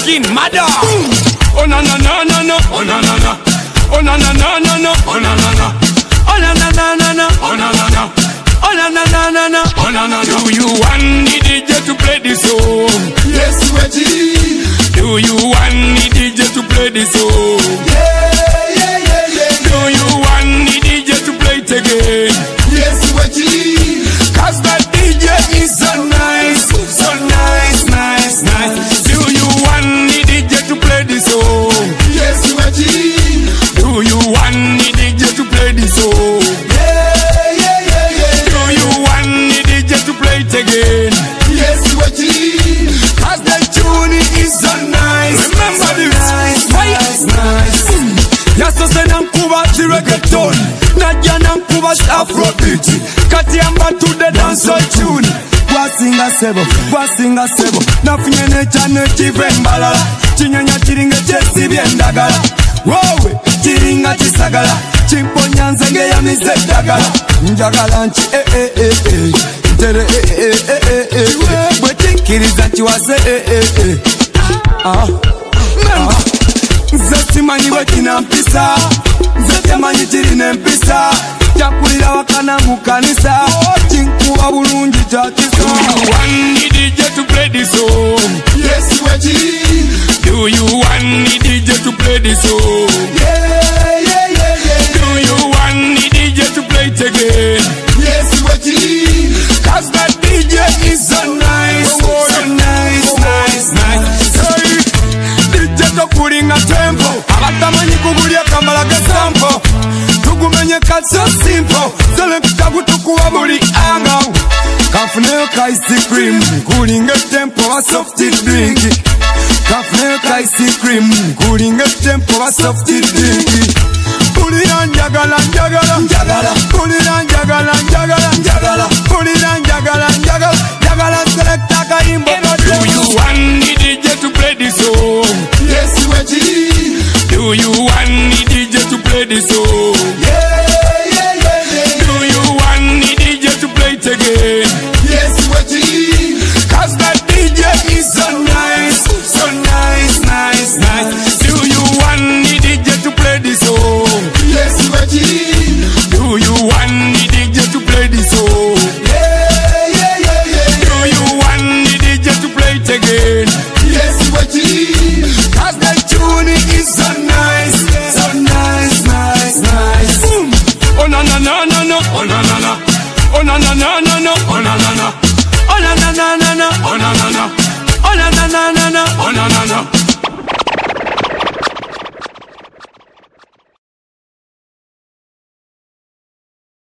skin, mother. Oh na na na na na, oh na na na, oh na na na na na, oh na na na, oh na na na na na, oh na na na, oh na na na na na, oh na na. Do you want the DJ to play this song? Yes, Reggie. Do you want the DJ to play this song? Do you want the DJ to play it again? Yes, Reggie. Cause that DJ is so nice, so nice, nice, nice. Do you want the DJ to play this song? Yes, Reggie. Do you want the DJ to play this song? Do you want the DJ to play it again? Yes, Reggie. Cause the tune is so nice. Remember this, nice, nice, nice. Yasose nankuba the reggaeton, Nadia nankuba Afrobeat, Katiamba to the dancehall tune. Gwasinga sebo, nafunye nechane chivembalala, chinyanya chiringa chesibye ndagala. Wowe chiringa chisagala, chimponya nzenge ya misedagala. Njagala nchi tere bwetinkiriza nchiwase nze simanyi bwekina mpisa, nze temanyi kirina empisa, kyakulira wakana mu kanisa, kinkuba bulungi kyakisa. Do you want the DJ to play this song? Yes, Reggie. Do you want the DJ to play this song? Do you want the DJ to play it again? Yes, Reggie. Cause that DJ is so nice, so nice, nice, nice. Hey, DJ tokulinga tempo, abatamanyi kugulya kamala gesampo, tugumenye so simple, zele kutakutukuwa buli anga. Kafuneyo ka ice cream, kulinga tempo wa soft drink. Kafuneyo ka ice cream, kulinga tempo wa soft drink. Pulira njagala, njagala, njagala. Pulira njagala, njagala, njagala. Pulira njagala, njagala, njagala. Selecta kayimbo. Do you want the DJ to play this song? Yes, Reggie. Do you want the DJ to play this song? Do you want the DJ to play it again? Yes, Reggie. Cause that DJ is so nice, so nice, nice, nice. Do you want the DJ to play this song? Yes, Reggie. Do you want the DJ to play this song? Do you want the DJ to play it again? Yes, Reggie. Cause the tune is so nice, so nice, nice, nice. Oh na na na na na, oh na na na, oh na na na na na, oh na na na, oh na na na na na, oh na na na, oh na na na na na, oh na na na.